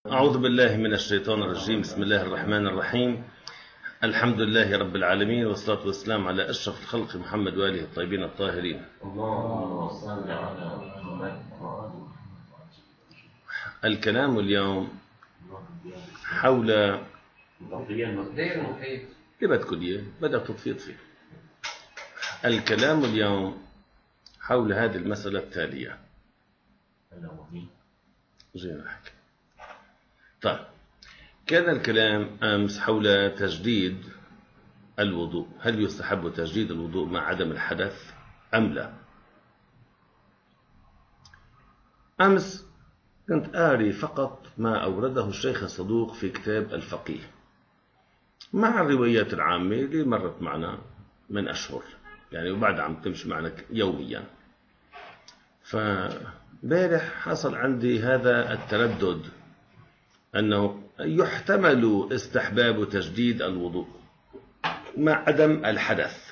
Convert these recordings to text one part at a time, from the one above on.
أعوذ بالله من الشيطان الرجيم. بسم الله الرحمن الرحيم. الحمد لله رب العالمين، والصلاة والسلام على أشرف الخلق محمد وآله الطيبين الطاهرين. اللهم صل على محمد. الكلام اليوم حول بدك تطفيط فيه. الكلام اليوم حول هذه المسألة التالية. طيب، كان الكلام أمس حول تجديد الوضوء. هل يستحب تجديد الوضوء مع عدم الحدث أم لا؟ أمس كنت آري فقط ما أورده الشيخ الصدوق في كتاب الفقيه مع الروايات العامة اللي مرت معنا من أشهر، يعني وبعد عم تمشي معنا يوميا. فبارح حصل عندي هذا التردد أنه يحتمل استحباب تجديد الوضوء مع عدم الحدث،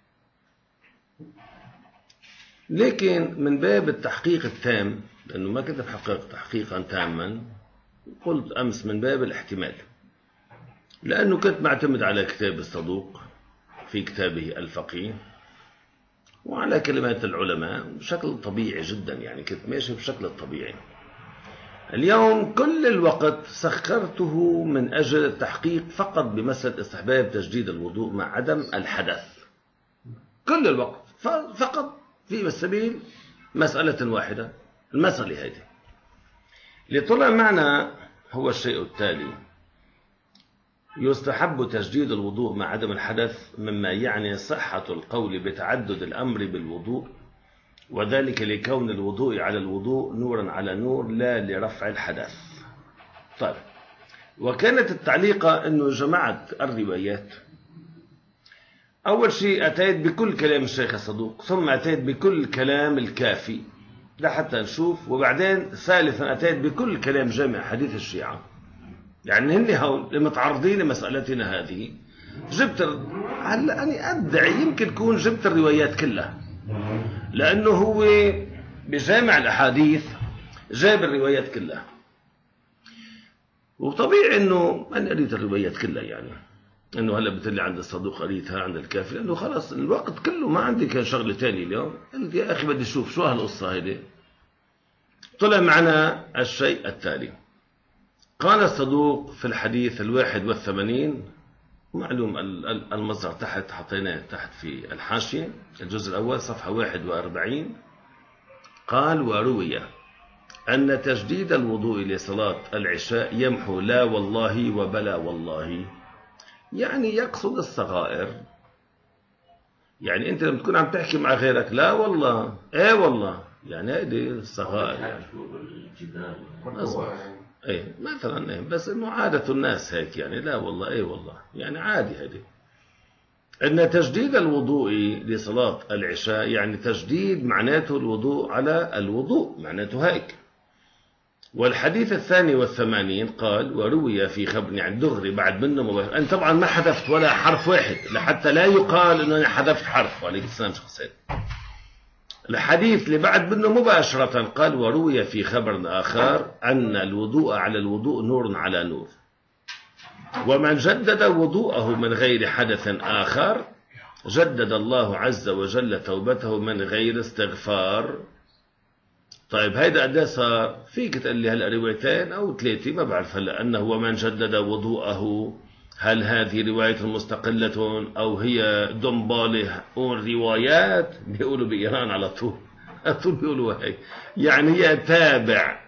لكن من باب التحقيق التام، لأنه ما كنت بحقق تحقيقا تاما، قلت أمس من باب الاحتمال، لأنه كنت معتمد على كتاب الصدوق في كتابه الفقيه وعلى كلمات العلماء بشكل طبيعي جدا، يعني كنت ماشي بشكل الطبيعي. اليوم كل الوقت سخرته من أجل التحقيق فقط بمسألة استحباب تجديد الوضوء مع عدم الحدث. كل الوقت فقط في سبيل مسألة واحدة. المسألة هذه اللي طلع معنا هو الشيء التالي: يستحب تجديد الوضوء مع عدم الحدث، مما يعني صحة القول بتعدد الأمر بالوضوء، وذلك لكون الوضوء على الوضوء نورا على نور لا لرفع الحدث. طيب، وكانت التعليقة أنه جمعت الروايات. أول شيء أتيت بكل كلام الشيخ الصدوق، ثم أتيت بكل كلام الكافي لحتى نشوف، وبعدين ثالثا أتيت بكل كلام جامع حديث الشيعة، يعني هن هون المتعرضين لمسألتنا هذه. جبت هلا أنا أدعي يمكن تكون جبت الروايات كلها، لأنه هو بجامع الأحاديث جاب الروايات كلها، وطبيعي أنه أنا قريت الروايات كلها، يعني أنه هلا بتلي عند الصدوق قريتها، عند الكافي، لأنه خلاص الوقت كله ما عندي كان شغلة تاني اليوم. قلت يا أخي بدي أشوف شو هالقصة هيدي. طلع معنا الشيء التالي: قال الصدوق في الحديث 81، معلوم المصدر تحت، حطيناه تحت في الحاشية، الجزء الأول صفحة 41. قال: وروي أن تجديد الوضوء لصلاة العشاء يمحو لا والله وبلا والله، يعني يقصد الصغائر. يعني أنت لما تكون عم تحكي مع غيرك لا والله إيه والله، يعني هذه الصغائر يعني. ايه مثلا ايه، بس انه عادة الناس هيك، يعني لا والله ايه والله، يعني عادي هذه. ان تجديد الوضوء لصلاة العشاء يعني تجديد معناته الوضوء على الوضوء، معناته هيك. والحديث 82 قال: وروي في خبر، يعني دغري بعد منه مباشرة. أنا طبعا ما حذفت ولا حرف واحد لحتى لا يقال انه انا حذفت حرف، وعليكم السلام شيخ سيد. الحديث اللي بعد منه مباشرة قال: وروي في خبر آخر أن الوضوء على الوضوء نور على نور، ومن جدد وضوءه من غير حدث آخر جدد الله عز وجل توبته من غير استغفار. طيب هيدا قد صار؟ فيك تقول لي هلا روايتين أو ثلاثة، ما بعرف هلا. أنه ومن جدد وضوءه، هل هذه رواية مستقلة أو هي دنبالة روايات؟ بيقولوا بإيران على طول بيقولوا هيك، يعني هي تابع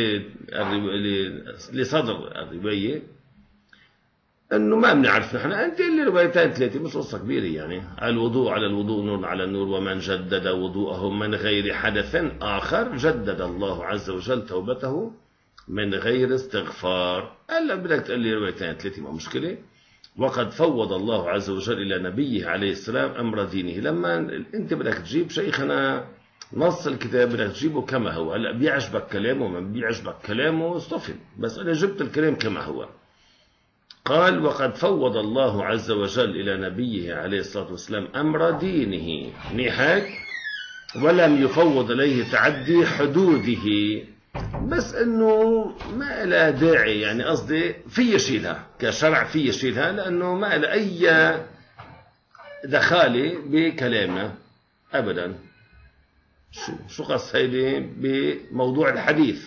لصدر الرواية. أنه ما بنعرف نحن، أنت اللي روايتين ثلاثة مش قصة كبيرة، يعني الوضوء على الوضوء نور على النور، ومن جدد وضوءه من غير حدث آخر جدد الله عز وجل توبته من غير استغفار. هلا بدك تقول لي روايتين ثلاثة ما مشكلة. وقد فوض الله عز وجل إلى نبيه عليه السلام أمر دينه. لما أنت بدك تجيب شيخنا نص الكتاب بدك تجيبه كما هو. هلا بيعجبك كلامه ما بيعجبك كلامه اصطفل، بس أنا جبت الكلام كما هو. قال: وقد فوض الله عز وجل إلى نبيه عليه الصلاة والسلام أمر دينه، نهاية ولم يفوض إليه تعدي حدوده. بس انه ما لها داعي، يعني قصدي في يشيلها كشرع، في يشيلها لانه ما لها اي دخالة بكلامنا ابدا. شو قص هيدي بموضوع الحديث؟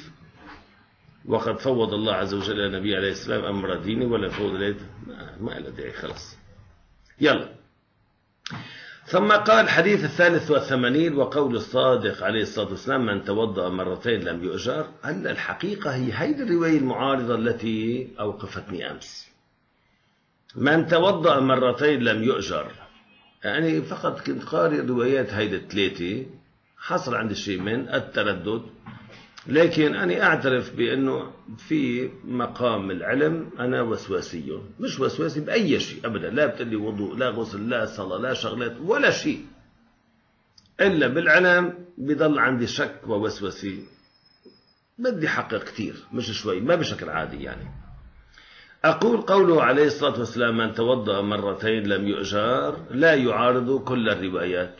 وقد فوض الله عز وجل النبي عليه السلام امر ديني ولا فوض ليه، ما لها داعي خلص. يلا. ثم قال الحديث 83 وقول الصادق عليه الصلاة والسلام من توضأ مرتين لم يؤجر. هلا الحقيقة هي هيدي الرواية المعارضة التي أوقفتني أمس. من توضأ مرتين لم يؤجر، يعني فقط كنت قارئ روايات هيدي الثلاثة، حصل عندي شيء من التردد، لكن أنا أعترف بأنه في مقام العلم أنا وسواسي، مش وسواسي بأي شيء أبدا، لا بتلي وضوء لا غسل لا صلاة لا شغلات ولا شيء، إلا بالعلم بضل عندي شك ووسوسي، بدي حقق كتير مش شوي، ما بشكل عادي يعني. أقول قوله عليه الصلاة والسلام من توضأ مرتين لم يؤجر لا يعارض كل الروايات،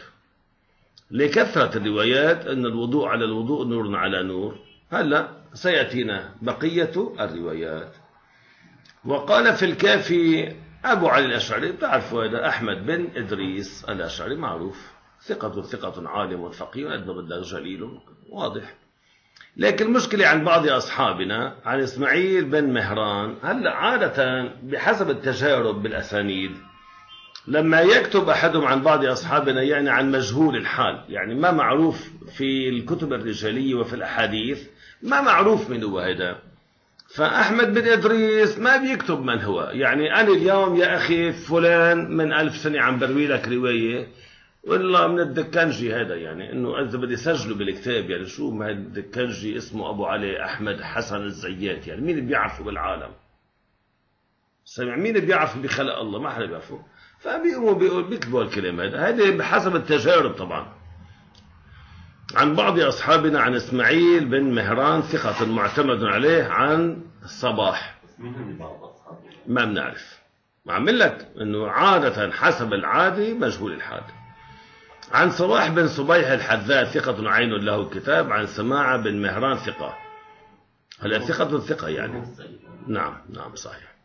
لكثرة الروايات أن الوضوء على الوضوء نور على نور. هلا سيأتينا بقية الروايات. وقال في الكافي أبو علي الأشعري، بتعرفوا هذا أحمد بن إدريس الأشعري معروف، ثقة عالم فقيه قد ما بدك جليل واضح. لكن المشكلة عن بعض أصحابنا عن إسماعيل بن مهران. هلا عادة بحسب التجارب بالأسانيد لما يكتب أحدهم عن بعض أصحابنا يعني عن مجهول الحال، يعني ما معروف في الكتب الرجالية وفي الأحاديث، ما معروف من هو هذا. فأحمد بن إدريس ما بيكتب من هو، يعني أنا اليوم يا أخي فلان من 1000 سنة عم بروي لك رواية والله من الدكنجي هذا، يعني إنه إذا بدي سجله بالكتاب، يعني شو ما الدكنجي اسمه أبو علي أحمد حسن الزيات، يعني مين بيعرفه بالعالم؟ سمع مين بيعرف بخلق الله؟ ما حدا بيعرفه. فبيقوموا بيكتبوا الكلام هذا بحسب التجارب طبعا. عن بعض أصحابنا عن إسماعيل بن مهران ثقة معتمد عليه عن الصباح، ما بنعرف، عمل لك إنه عادة حسب العادي مجهول الحال. عن صباح بن صبيح الحذاء ثقة عين له كتاب عن سماعة بن مهران ثقة. هلا ثقة يعني نعم صحيح.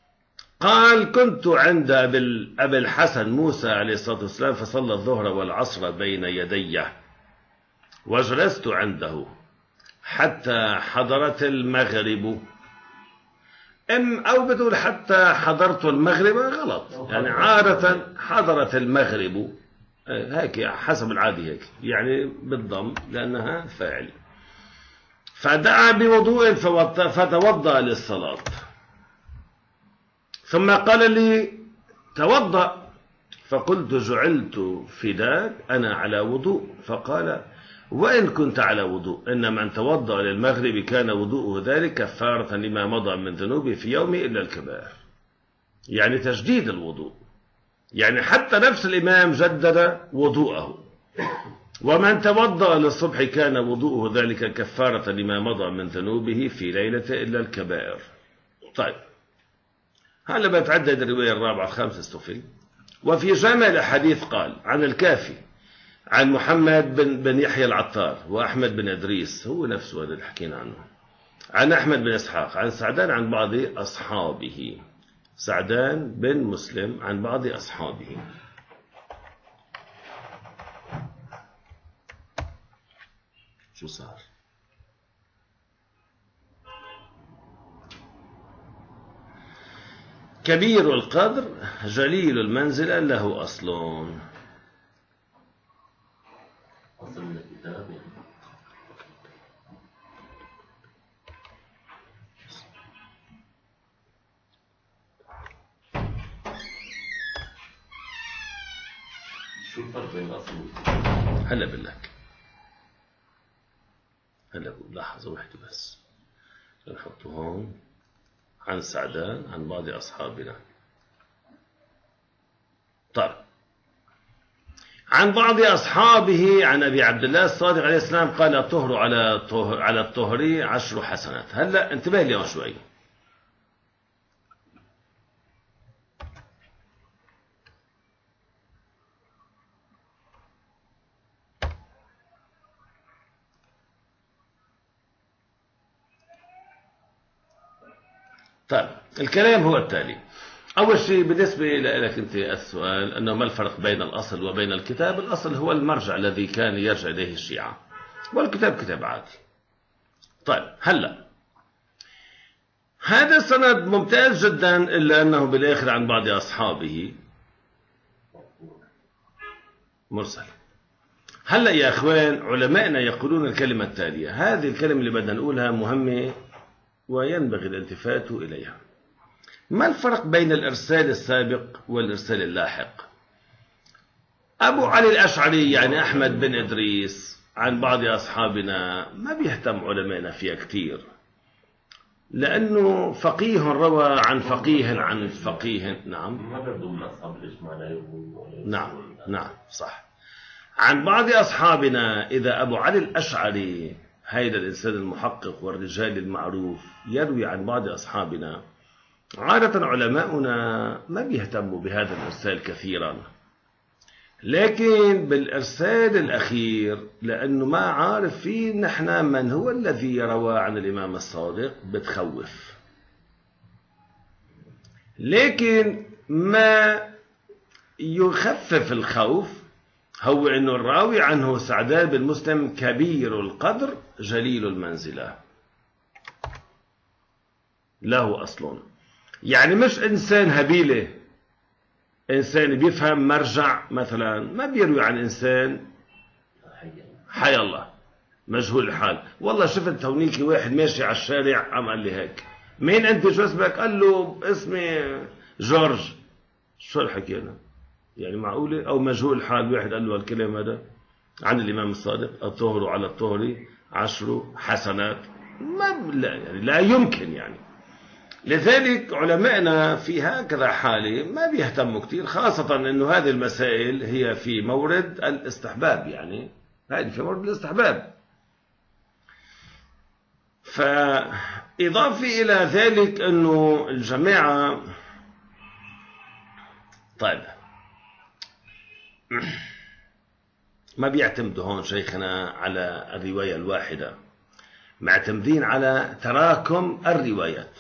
قال كنت عند أبي الحسن موسى عليه الصلاة والسلام فصلى الظهر والعصر بين يدي وجلست عنده حتى حضرت المغرب، أو بتقول حتى حضرت المغرب غلط، يعني عادة حضرت المغرب هيك حسب العادي هيك، يعني بالضم لأنها فاعل. فدعا بوضوء فتوضأ للصلاة، ثم قال لي توضأ، فقلت جعلت فداك أنا على وضوء. فقال وإن كنت على وضوء إن من توضأ للمغرب كان وضوءه ذلك كفارة لما مضى من ذنوبه في يومه إلا الكبائر، يعني تجديد الوضوء، يعني حتى نفس الإمام جدد وضوءه. ومن توضأ للصبح كان وضوءه ذلك كفارة لما مضى من ذنوبه في ليلة إلا الكبائر. طيب هلا بتعدد الرواية الرابعة الخامسة استوفي. وفي جامع الحديث قال عن الكافي عن محمد بن يحيى العطار وأحمد بن إدريس، هو نفسه هذا اللي حكينا عنه، عن أحمد بن إسحاق عن سعدان عن بعض أصحابه، سعدان بن مسلم عن بعض أصحابه. شو صار؟ كبير القدر جليل المنزلة له أصل. أصل من الكتاب يعني. شو الفرق بين الأصل والكتاب؟ هلا باللك، هلا لحظة واحدة بس نحطه هون. عن سعدان عن بعض أصحابنا. طيب عن بعض أصحابه عن أبي عبد الله الصادق عليه السلام قال الطهر على الطهر 10 حسنات. هلا انتبه لي شوي، طيب الكلام هو التالي. أول شيء بالنسبة لك أنت السؤال أنه ما الفرق بين الأصل وبين الكتاب؟ الأصل هو المرجع الذي كان يرجع إليه الشيعة، والكتاب كتاب عادي. طيب هلأ هذا السند ممتاز جدا، إلا أنه بالآخر عن بعض أصحابه مرسل. هلأ يا أخوان علمائنا يقولون الكلمة التالية، هذه الكلمة اللي بدنا نقولها مهمة وينبغي الالتفات إليها. ما الفرق بين الإرسال السابق والإرسال اللاحق؟ أبو علي الأشعري يعني أحمد بن إدريس عن بعض أصحابنا ما بيهتم علمائنا فيها كتير، لأنه فقيه روى عن فقيه عن فقيه. نعم ما بدهم من أصحاب الإجماع لا يروون. نعم صح. عن بعض أصحابنا إذا أبو علي الأشعري هيدا الإنسان المحقق والرجال المعروف يروي عن بعض أصحابنا، عادة علماؤنا ما بيهتموا بهذا الإرسال كثيرا، لكن بالإرسال الأخير لأنه ما عارف فيه نحن من هو الذي روى عن الإمام الصادق بتخوف. لكن ما يخفف الخوف هو أنه الراوي عنه سعدان بن مسلم كبير القدر جليل المنزلة، له أصل، يعني مش إنسان هبيلة، إنسان بيفهم مرجع مثلا، ما بيروي عن إنسان حي الله مجهول الحال. والله شفت هونيك واحد ماشي على الشارع عم قال لي هيك، مين أنت شو اسمك؟ قال له اسمي جورج. شو الحكي أنا يعني؟ معقولة؟ أو مجهول الحال واحد قال له الكلام هذا عن الإمام الصادق، الطهر على الطهر 10 حسنات؟ ما لا يعني لا يمكن يعني. لذلك علمائنا في هكذا حالة ما بيهتموا كتير، خاصة أنه هذه المسائل هي في مورد الاستحباب، يعني هذه في مورد الاستحباب. فإضافة إلى ذلك أنه الجماعة طيب ما بيعتمدوا هون شيخنا على الرواية الواحدة، معتمدين على تراكم الروايات.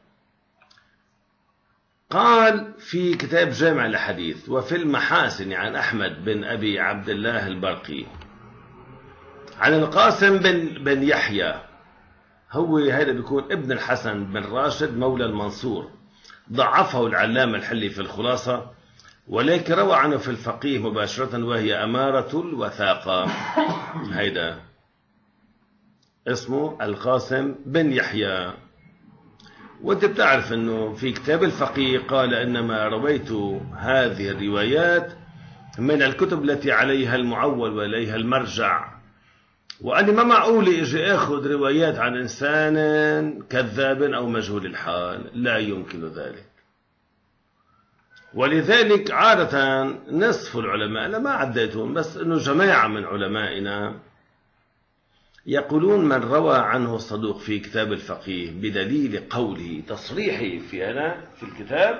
قال في كتاب جامع الحديث وفي المحاسن عن أحمد بن أبي عبد الله البرقي عن القاسم بن يحيى، هو هذا بيكون ابن الحسن بن راشد مولى المنصور، ضعفه العلامة الحلي في الخلاصة، ولكن روى عنه في الفقيه مباشرة وهي أمارة الوثاقة. هيدا اسمه القاسم بن يحيى. وانت بتعرف انه في كتاب الفقيه قال انما رويت هذه الروايات من الكتب التي عليها المعول واليها المرجع، وأني ما معقول اجي اخذ روايات عن انسان كذاب او مجهول الحال، لا يمكن ذلك. ولذلك عادة نصف العلماء، أنا ما عديتهم بس انه جماعة من علمائنا يقولون من روى عنه الصدوق في كتاب الفقيه بدليل قوله تصريحه في الكتاب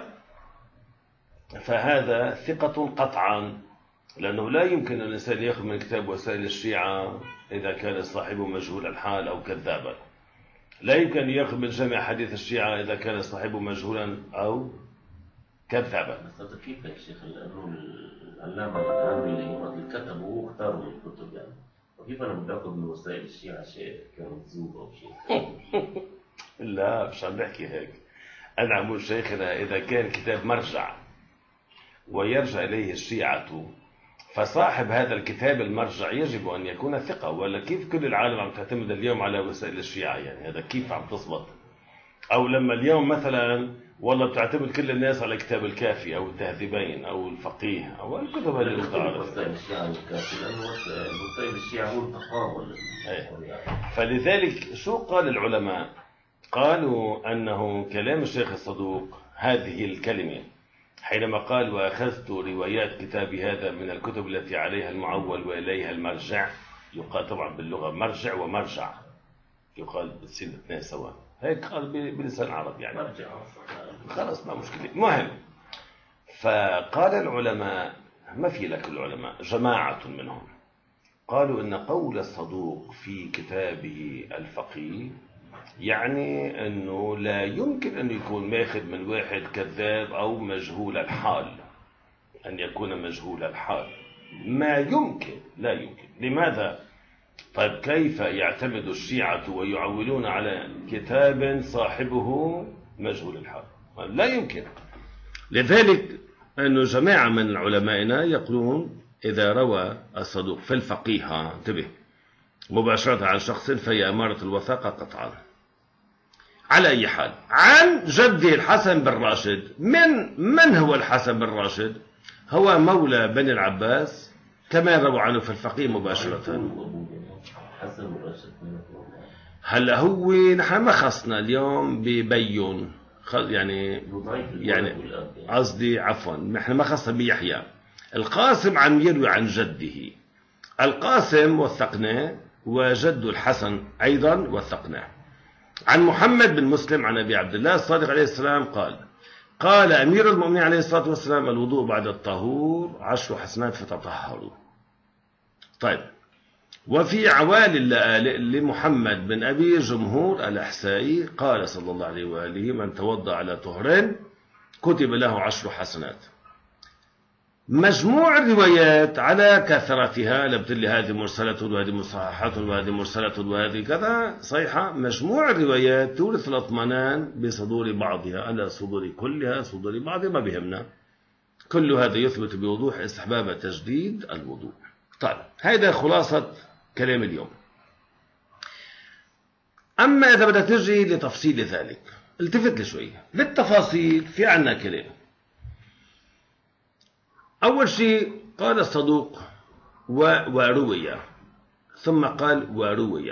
فهذا ثقة قطعا، لأنه لا يمكن أن الإنسان يأخذ من كتاب وسائل الشيعة إذا كان صاحبه مجهول الحال أو كذابا، لا يمكن أن يأخذ من جميع حديث الشيعة إذا كان صاحبه مجهولا أو كذابا. بس كيف يا شيخ؟ لأنه العلامة العاملي اللي كتبوا واختاروا من الكتب يعني، وكيف أنا بدي أخذ من وسائل الشيعة شيء كانت زوبة أو شيء؟ لا مش عم بحكي هيك، أنا عم بقول شيخنا إذا كان كتاب مرجع ويرجع إليه الشيعة فصاحب هذا الكتاب المرجع يجب أن يكون ثقة، ولا كيف كل العالم عم تعتمد اليوم على وسائل الشيعة؟ يعني هذا كيف عم تصبط؟ أو لما اليوم مثلا والله بتعتمد كل الناس على كتاب الكافي أو التهذيبين أو الفقيه أو الكتب هذه المختارة. وسائل الشيعة والكافي لأنه وسائل الشيعة هو التقابل. فلذلك شو قال العلماء؟ قالوا أنه كلام الشيخ الصدوق هذه الكلمة حينما قال وأخذت روايات كتابي هذا من الكتب التي عليها المعول وإليها المرجع، يقال طبعا باللغة مرجع ومرجع، يقال بتصير الاثنين سوا، هيك قال بلسان عربي يعني مرجع خلاص ما مشكلة. مهم، فقال العلماء ما في لك العلماء جماعة منهم قالوا إن قول الصدوق في كتابه الفقيه يعني أنه لا يمكن أن يكون ماخذ من واحد كذاب أو مجهول الحال، أن يكون مجهول الحال ما يمكن، لا يمكن. لماذا؟ طيب كيف يعتمد الشيعة ويعولون على كتاب صاحبه مجهول الحال؟ لا يمكن. لذلك أنه جماعة من علمائنا يقولون إذا روى الصدوق في الفقيه، انتبه، مباشرة عن شخص فهي أمارة الوثاقة قطعا. على أي حال، عن جده الحسن بن راشد. من هو الحسن بن راشد؟ هو مولى بني العباس كما روى عنه في الفقيه مباشرة. هلا هو نحن ما خصنا اليوم ببين، يعني قصدي عفوا، نحن ما خصنا بيحيى. القاسم عم يروي عن جده، القاسم وثقناه، وجد الحسن أيضا وثقناه. عن محمد بن مسلم عن أبي عبد الله الصادق عليه السلام قال أمير المؤمنين عليه الصلاة والسلام: الوضوء بعد الطهور 10 حسنات فتطهروا. طيب، وفي عوالي لمحمد بن أبي جمهور الأحسائي قال صلى الله عليه وآله: من توضأ على طهر كتب له 10 حسنات. مجموع الروايات على كثرتها، لبتلي هذه مرسلة وهذه مصححة وهذه مرسلة وهذه كذا صحيحة، مجموع الروايات تورث الاطمئنان بصدور بعضها على صدور كلها، صدور بعضها ما بيهمنا. كل هذا يثبت بوضوح استحباب تجديد الوضوء. طيب، هذا خلاصة كلام اليوم. أما إذا بدك تجي لتفصيل ذلك، التفت لي شوي للتفاصيل. في عنا كلام. أول شيء قال الصدوق وروي، ثم قال وروي.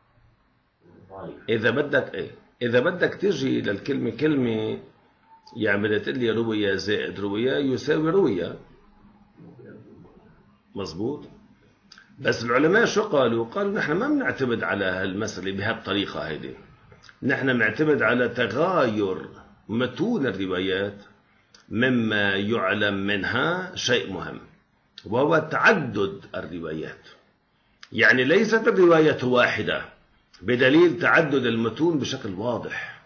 إذا بدك تجي للكلمة كلمة، يعني بدك تقول لي روي زائد روي يساوي روي، مظبوط. بس العلماء شو قالوا نحن ما بنعتمد على هالمسألة بهالطريقة هيدي، نحن بنعتمد على تغاير متون الروايات مما يعلم منها شيء مهم، وهو تعدد الروايات. يعني ليست الرواية واحدة بدليل تعدد المتون بشكل واضح.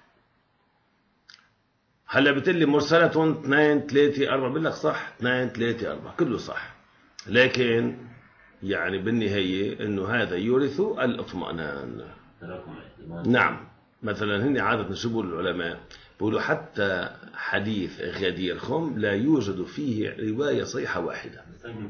هلا بتقلي مرسلة 2 3 4، بقول لك صح، 2 3 4 كله صح، لكن يعني بالنهاية انه هذا يورث الاطمئنان. نعم. مثلا هن عادة شو بيقولوا العلماء؟ بيقولوا حتى حديث غدير خم لا يوجد فيه رواية صحيحة واحدة.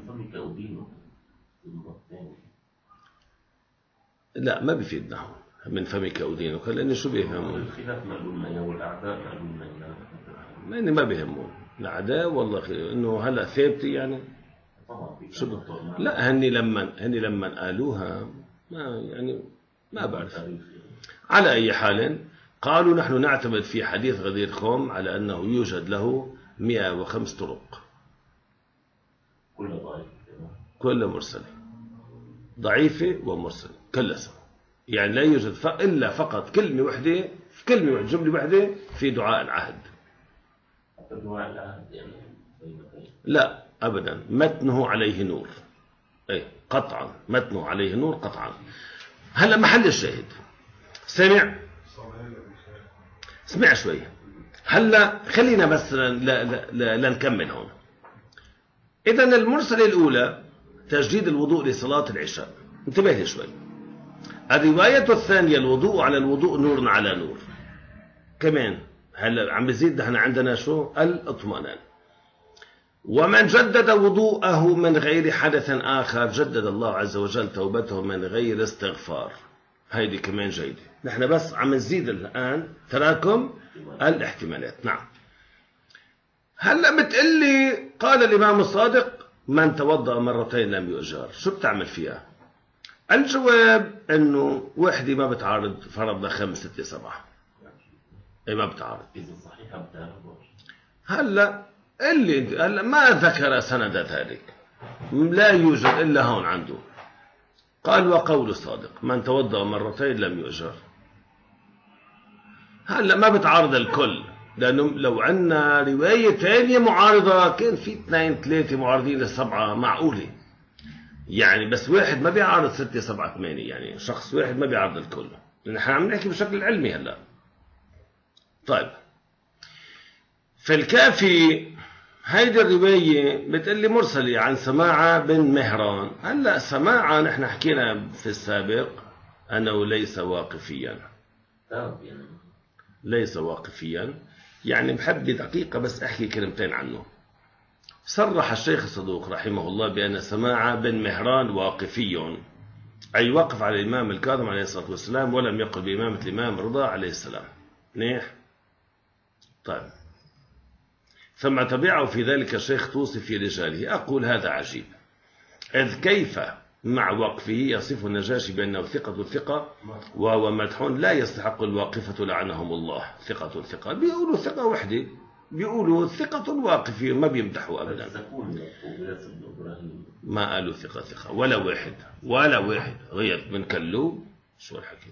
لا، ما بيفيدنا من فمك أودينك، لأنه شو بيفهمون؟ الخلاف معلومنا والأعداء معلومنا، يعني ما بيهمون الأعداء والله، إنه هلا ثابتة يعني. شو لا، هني لما قالوها ما بعرف. على أي حال، قالوا نحن نعتمد في حديث غدير خوم على أنه يوجد له 105 طرق، كل مرسلة ضعيفة ومرسلة كلها سوا. يعني لا يوجد إلا فقط كلمة واحدة، جملة واحدة في دعاء العهد. لا أبدا، متنه عليه نور، قطعا متنه عليه نور قطعا. هلا محل الشاهد، سمع شوي. هلا خلينا بس لا نكمل هون. إذن المرسلة الأولى تجديد الوضوء لصلاة العشاء، انتبه لي شوي. الرواية الثانية الوضوء على الوضوء نور على نور. كمان هلا عم بزيد نحن عندنا شو؟ الاطمئنان. ومن جدد وضوءه من غير حدث آخر جدد الله عز وجل توبته من غير استغفار. هيدي كمان جيدة. نحن بس عم نزيد الآن تراكم الاحتمالات. نعم. هلا بتقلي قال الإمام الصادق: من توضأ مرتين لم يؤجر. شو بتعمل فيها؟ الجواب انه وحدة ما بتعارض فرضنا 5 6 7. ما بتعارض. إذا صحيحة بتعرض. هلا ما ذكر سند ذلك، لا يوجد إلا هون عنده. قال: وقول الصادق: من توضأ مرتين لم يؤجر. هلا ما بتعارض الكل، لأنه لو عندنا رواية ثانية معارضة كان في 2 3 معارضين ل7 معقولة. يعني بس واحد ما بيعارض 6 7 8، يعني شخص واحد ما بيعارض الكل. نحن عم نحكي بشكل علمي هلا. طيب في الكافي هيدي الرواية بتقلي مرسلة عن سماعة بن مهران. هلا سماعة نحن حكينا في السابق أنه ليس واقفيا، ليس واقفيا. يعني بحب دقيقة بس أحكي كلمتين عنه. صرح الشيخ الصدوق رحمه الله بأن سماعة بن مهران واقفي، أي وقف على الإمام الكاظم عليه الصلاة والسلام، ولم يقل بإمامة الإمام رضا عليه السلام. منيح. طيب ثم تبعه في ذلك الشيخ طوسي في رجاله. أقول هذا عجيب، إذ كيف مع وقفه يصف النجاشي بأنه ثقة ثقة وهو مدح لا يستحق الواقفة لعنهم الله. ثقة ثقة بيقولوا ثقة وحدة، بيقولوا ثقة واقفي، ما بيمدحوا أبدا. ما قالوا ثقة ثقة ولا واحد، ولا واحد. غير من كلوب شو الحكي.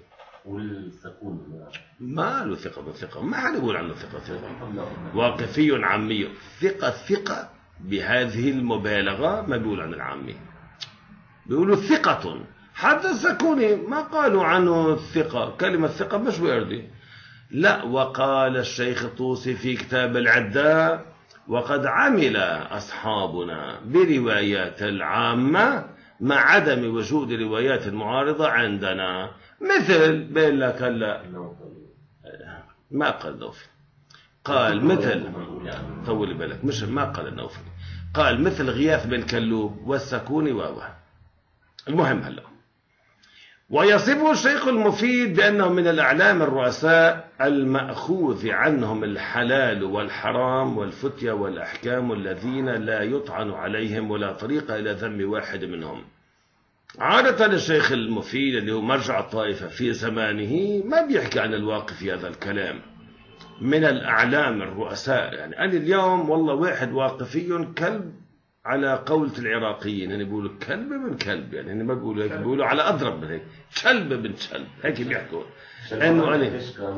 ما قالوا ثقة ثقة، ما حد يقول عنه ثقة ثقة. واقفي عامي. ثقة ثقة بهذه المبالغة ما بيقول عن العامي، بيقولوا ثقة. حتى السكوني ما قالوا عنه ثقة، كلمة ثقة مش واردة. لا، وقال الشيخ الطوسي في كتاب العداء: وقد عمل أصحابنا بروايات العامة مع عدم وجود روايات معارضة عندنا. مثل بين لك هلا ما قال نوفل، قال مثل، طول بالك، مش ما قال النوفل، قال مثل غياث بن كلوب والسكوني واوه. المهم هلا، ويصفه الشيخ المفيد بأنه من الأعلام الرؤساء المأخوذ عنهم الحلال والحرام والفتية والأحكام الذين لا يطعن عليهم ولا طريق إلى ذم واحد منهم. عادة الشيخ المفيد اللي هو مرجع الطائفة في زمانه ما بيحكي عن الواقف في هذا الكلام. من الأعلام الرؤساء، يعني أنا اليوم والله واحد واقفي كلب على قولة العراقيين، يعني بيقولوا كلب من كلب، يعني ما بيقولوا هيك، بيقولوا على أضرب من هيك، كلب بن كلب، هيك بيحكوا. إنه أنا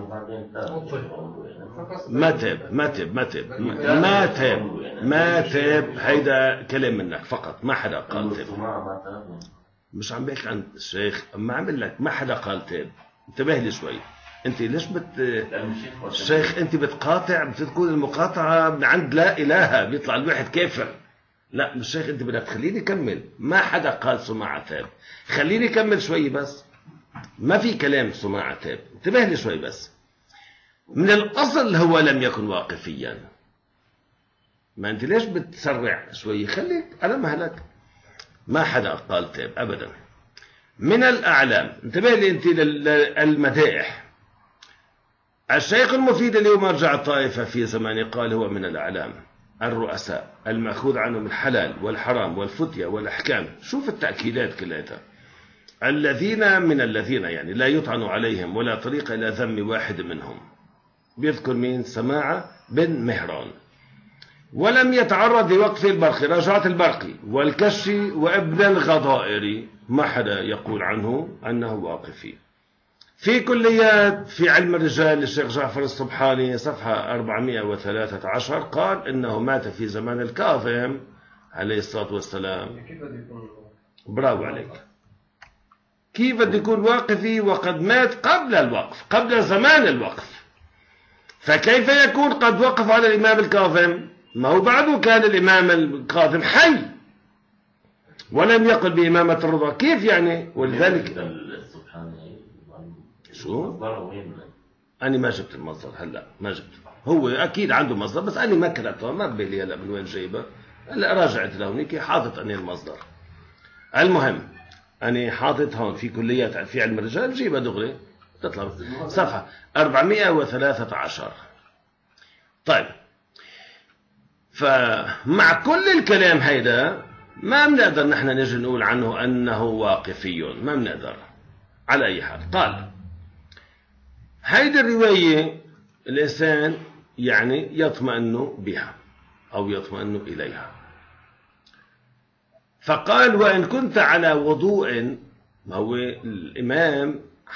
ما تاب هيدا كلام منك فقط، ما حدا قال تاب. مش عم بحكي عن الشيخ، ما عم بقول لك ما حدا قال تاب. انتبه لي شوي، انت ليش الشيخ انت بتقاطع، بتكون المقاطعة من عند لا إله، بيطلع الواحد كافر. لا مش شيخ، انت بدك تخليني اكمل. ما حدا قال سماعة تاب، خليني اكمل شوي بس. ما في كلام سماعة تاب، انتبه لي شوي بس. من الأصل هو لم يكن واقفيا. ما انت ليش بتسرع شوي؟ خليك على مهلك. ما حدا قال تاب أبدا. من الأعلام، انتبه لي أنت للمدائح. الشيخ المفيد اللي هو مرجع الطائفة في زمانه قال هو من الأعلام الرؤساء المأخوذ عنهم الحلال والحرام والفتية والأحكام. شوف التأكيدات كلها. الذين من الذين يعني لا يطعن عليهم ولا طريق إلى ذم واحد منهم. بيذكر مين؟ سماعة بن مهران. ولم يتعرض لوقف البرقي، راجعت البرقي والكشي وابن الغضائري، ما حدا يقول عنه أنه واقفي. في كليات في علم الرجال للشيخ جعفر الصبحاني صفحة 413 قال إنه مات في زمان الكاظم عليه الصلاة والسلام. برافو عليك. كيف بده يكون واقفي وقد مات قبل الوقف، قبل زمان الوقف؟ فكيف يكون قد وقف على الإمام الكاظم؟ ما هو بعده كان الإمام الكاظم حي ولم يقل بإمامة الرضا، كيف يعني؟ ولذلك شو؟ أنا ما جبت المصدر هلا، ما جبت. هو أكيد عنده مصدر بس أنا ما كرهته، ما بلي هلا من وين جايبه. هلا راجعت لهونيك حاطط أنا المصدر. المهم أنا حاطط هون في كليات في علم الرجال، جيبها دغري تطلع صفحة 413. طيب، فمع كل الكلام هيدا ما بنقدر نحن نجي نقول عنه أنه واقفي، ما بنقدر. على أي حال، قال هيدي الرواية الإنسان يعني يطمئن بها أو يطمئن إليها. فقال وإن كنت على وضوء، ما هو الإمام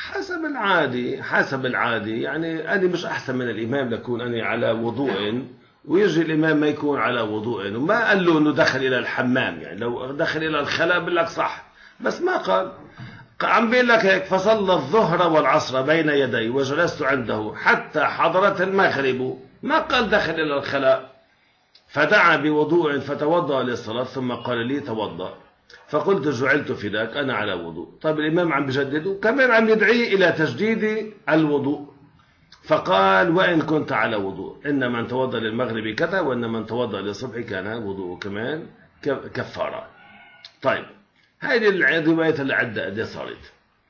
حسب العادي يعني أنا مش أحسن من الإمام لكون أنا على وضوء ويجي الإمام ما يكون على وضوء. وما قال له أنه دخل إلى الحمام، يعني لو دخل إلى الخلاء بقول لك صح، بس ما قال. عم بيقول لك هيك: فصلى الظهر والعصر بين يدي وجلست عنده حتى حضرت المغرب، ما قال دخل إلى الخلاء، فدعا بوضوء فتوضأ للصلاة ثم قال لي توضأ، فقلت جعلت فداك أنا على وضوء. طيب الإمام عم بجدد وكمان عم يدعي إلى تجديد الوضوء، فقال: وإن كنت على وضوء إن من توضأ للمغرب كذا وإن من توضأ للصبح كان وضوء كمان كفارة. طيب هذه الرواية اللي عدة قد صارت.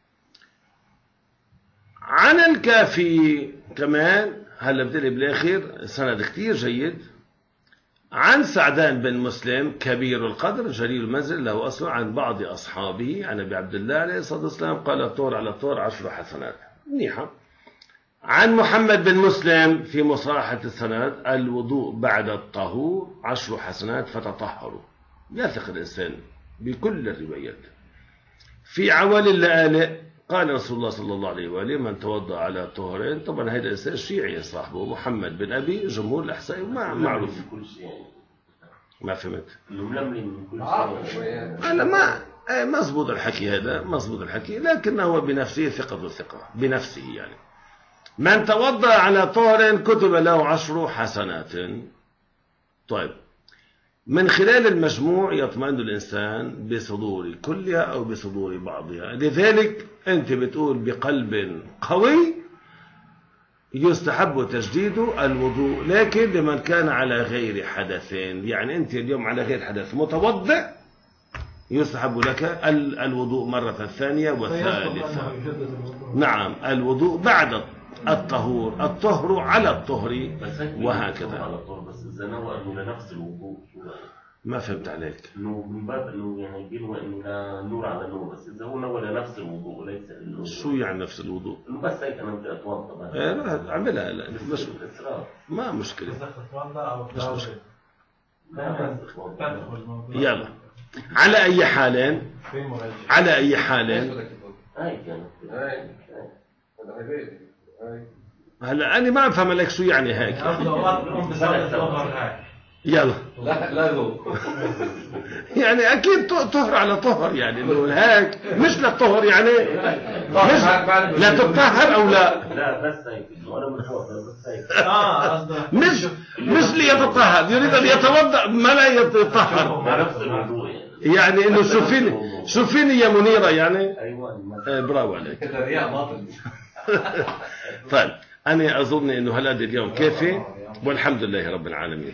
عن الكافي كمان هلا بدي بالاخر سند كثير جيد، عن سعدان بن مسلم كبير القدر جليل المنزل له أصل عن بعض أصحابه عن أبي عبد الله عليه الصلاة والسلام قال: الطهر على الطهر 10 حسنات. منيحة. عن محمد بن مسلم في مصاحة السند: الوضوء بعد الطهور 10 حسنات فتطهروا. يثق الإنسان بكل الروايات. في عوالي اللآلئ قال رسول الله صلى الله عليه وآله: من توضأ على طهرين. طبعا هذا الإنسان شيعي صاحبه محمد بن أبي جمهور الأحسائي معروف. ما فهمت. أنا ما مزبوط الحكي، هذا مزبوط الحكي، لكنه بنفسه ثقة الثقة بنفسه يعني. من توضأ على طهر كتب له 10 حسنات. طيب من خلال المجموع يطمئن الإنسان بصدور كلها أو بصدور بعضها. لذلك أنت بتقول بقلب قوي يستحب تجديد الوضوء، لكن لمن كان على غير حدث. يعني أنت اليوم على غير حدث متوضئ يستحب لك الوضوء مرة ثانية وثالثة. نعم الوضوء بعد الطهور، الطهر على الطهر وهكذا. بس إذا نوى أنه لنفس الوضوء ما فهمت عليك. إنه من باب إنه يعني بينوى إنه لا نور على نور، بس إذا هو نوى لنفس الوضوء وليس إنه شو يعني نفس الوضوء؟ إنه بس هيك أنا بدي أتوضأ بس. لا أعملها لا مش ما مشكلة. مش مشكلة. يلا على أي حال على أي حال هلا أنا ما أفهم لك شو يعني هيك. يلا لا يعني أكيد طهر على طهر، يعني إنه هيك مش للطهر يعني مش لا تطهر أو لا بس هيك وأنا متوضأ بس هيك مش ليتطهر، يريد أن يتوضأ ما لا يتطهر مع نفس الموضوع يعني إنه شوفيني يا منيرة يعني. أيوة برافو عليك. طيب أنا أظن إنه هالقد اليوم كافي والحمد لله رب العالمين.